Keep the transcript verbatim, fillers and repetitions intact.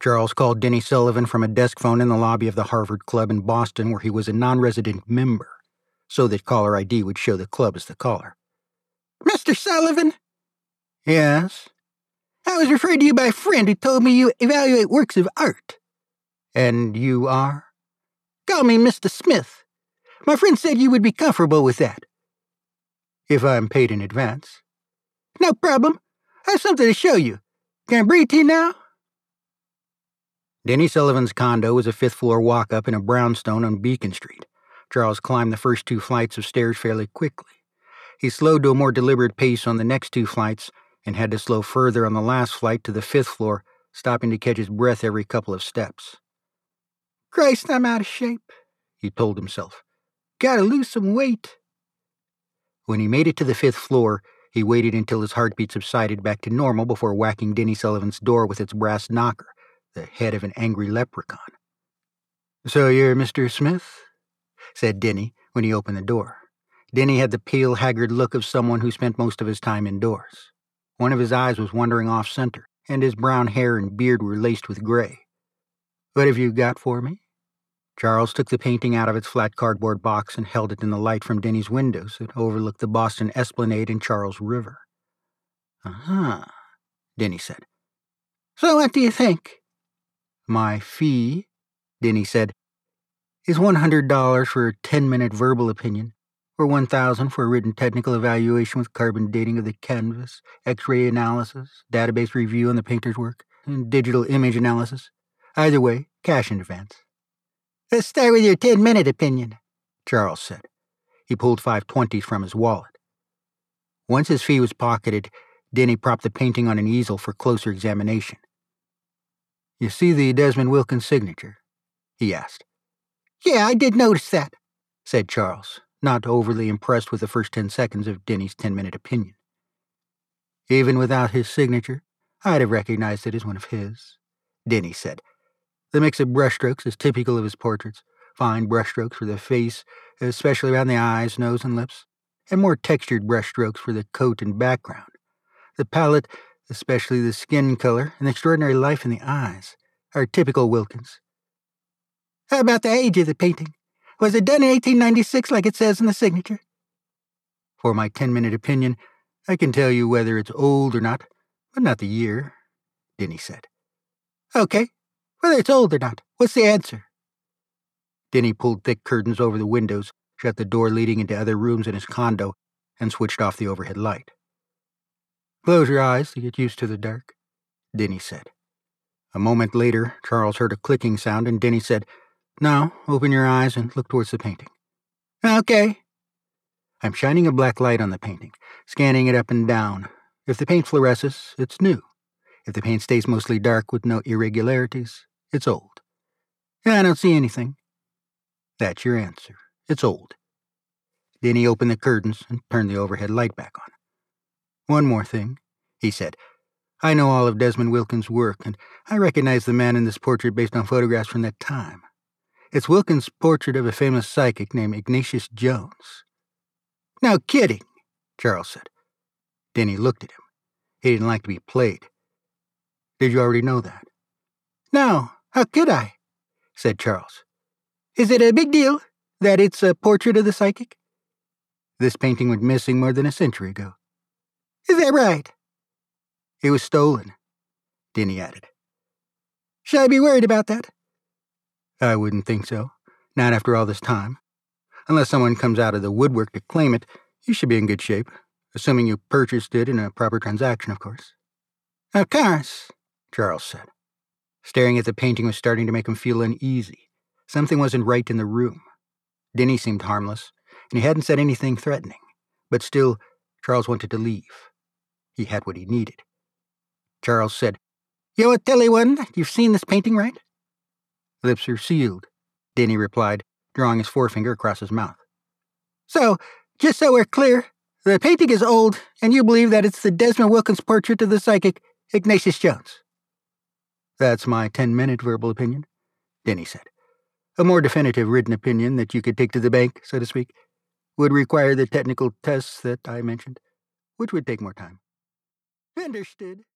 Charles called Denny Sullivan from a desk phone in the lobby of the Harvard Club in Boston, where he was a non-resident member, so that caller I D would show the club as the caller. Mister Sullivan? Yes? I was referred to you by a friend who told me you evaluate works of art. And you are? Call me Mister Smith. My friend said you would be comfortable with that. If I'm paid in advance. No problem. I have something to show you. Can I bring it to you now? Denny Sullivan's condo was a fifth-floor walk-up in a brownstone on Beacon Street. Charles climbed the first two flights of stairs fairly quickly. He slowed to a more deliberate pace on the next two flights and had to slow further on the last flight to the fifth floor, stopping to catch his breath every couple of steps. Christ, I'm out of shape, he told himself. Gotta lose some weight. When he made it to the fifth floor, he waited until his heartbeat subsided back to normal before whacking Denny Sullivan's door with its brass knocker, the head of an angry leprechaun. So you're Mister Smith? Said Denny when he opened the door. Denny had the pale, haggard look of someone who spent most of his time indoors. One of his eyes was wandering off-center, and his brown hair and beard were laced with gray. What have you got for me? Charles took the painting out of its flat cardboard box and held it in the light from Denny's windows that overlooked the Boston Esplanade and Charles River. Uh-huh, Denny said. So what do you think? My fee, Denny said, is one hundred dollars for a ten-minute verbal opinion, or one thousand dollars for a written technical evaluation with carbon dating of the canvas, X-ray analysis, database review on the painter's work, and digital image analysis. Either way, cash in advance. Let's start with your ten-minute opinion, Charles said. He pulled five twenties from his wallet. Once his fee was pocketed, Denny propped the painting on an easel for closer examination. You see the Desmond Wilkins signature? He asked. Yeah, I did notice that, said Charles, not overly impressed with the first ten seconds of Denny's ten-minute opinion. Even without his signature, I'd have recognized it as one of his, Denny said. The mix of brushstrokes is typical of his portraits, fine brushstrokes for the face, especially around the eyes, nose, and lips, and more textured brushstrokes for the coat and background. The palette, especially the skin color and extraordinary life in the eyes, are typical Wilkins. How about the age of the painting? Was it done in eighteen ninety-six like it says in the signature? For my ten-minute opinion, I can tell you whether it's old or not, but not the year, Denny said. Okay, whether it's old or not, what's the answer? Denny pulled thick curtains over the windows, shut the door leading into other rooms in his condo, and switched off the overhead light. Close your eyes to get used to the dark, Denny said. A moment later, Charles heard a clicking sound, and Denny said, Now, open your eyes and look towards the painting. Okay. I'm shining a black light on the painting, scanning it up and down. If the paint fluoresces, it's new. If the paint stays mostly dark with no irregularities, it's old. I don't see anything. That's your answer. It's old. Denny opened the curtains and turned the overhead light back on. One more thing, he said. I know all of Desmond Wilkins' work, and I recognize the man in this portrait based on photographs from that time. It's Wilkins' portrait of a famous psychic named Ignatius Jones. No kidding, Charles said. Denny looked at him. He didn't like to be played. Did you already know that? No, how could I? Said Charles. Is it a big deal that it's a portrait of the psychic? This painting went missing more than a century ago. Is that right? It was stolen, Denny added. Should I be worried about that? I wouldn't think so. Not after all this time. Unless someone comes out of the woodwork to claim it, you should be in good shape, assuming you purchased it in a proper transaction, of course. Of course, Charles said. Staring at the painting was starting to make him feel uneasy. Something wasn't right in the room. Denny seemed harmless, and he hadn't said anything threatening. But still, Charles wanted to leave. He had what he needed. Charles said, You tell anyone you've seen this painting, right? Lips are sealed, Denny replied, drawing his forefinger across his mouth. So, just so we're clear, the painting is old, and you believe that it's the Desmond Wilkins portrait of the psychic, Ignatius Jones. That's my ten-minute verbal opinion, Denny said. A more definitive written opinion that you could take to the bank, so to speak, would require the technical tests that I mentioned, which would take more time. Understood.